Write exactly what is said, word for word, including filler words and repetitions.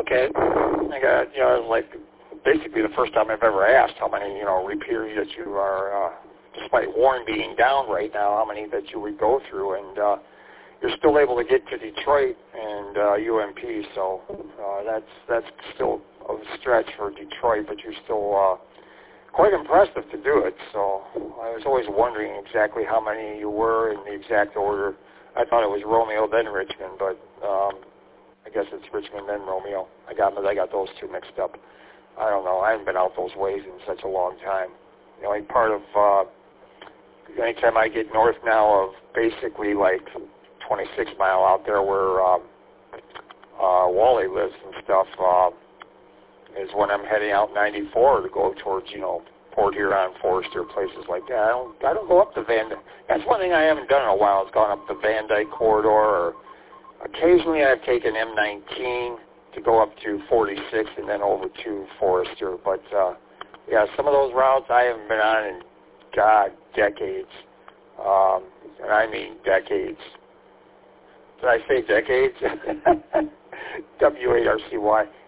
Okay. I got, you know, like basically the first time I've ever asked how many, you know, repeaters that you are, uh, despite Warren being down right now, how many that you would go through, and uh, you're still able to get to Detroit and uh, U M P, so uh, that's that's still a stretch for Detroit, but you're still uh, quite impressive to do it. So I was always wondering exactly how many you were in the exact order. I thought it was Romeo then Richmond, but um, I guess it's Richmond then Romeo. I got I got those two mixed up. I don't know. I haven't been out those ways in such a long time. The only part of uh, anytime I get north now of basically like twenty-six mile out there where um, uh, Wally lives and stuff uh, is when I'm heading out ninety-four to go towards, you know, Port Huron, Forester, places like that. I don't I don't go up the Van Dyke. That's one thing I haven't done in a while. Is gone up the Van Dyke corridor. Or occasionally I've taken M nineteen to go up to forty-six and then over to Forester. But uh, yeah, some of those routes I haven't been on in God decades, um, and I mean decades. Did I say decades? W A R C Y.